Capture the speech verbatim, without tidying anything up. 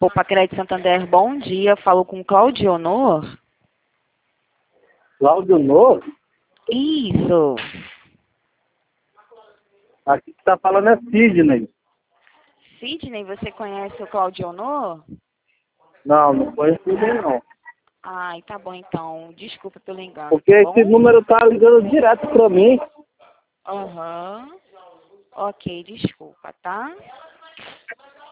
Poupa Crédito Santander, bom dia. Falo com Claudionor. Claudionor? Isso. Aqui que tá falando é Sidney. Sidney, você conhece o Claudionor? Não, não conheço ninguém não. Ai, tá bom então. Desculpa pelo engano, Porque tá bom? esse número tá ligando direto pra mim. Aham. Ok, desculpa, tá?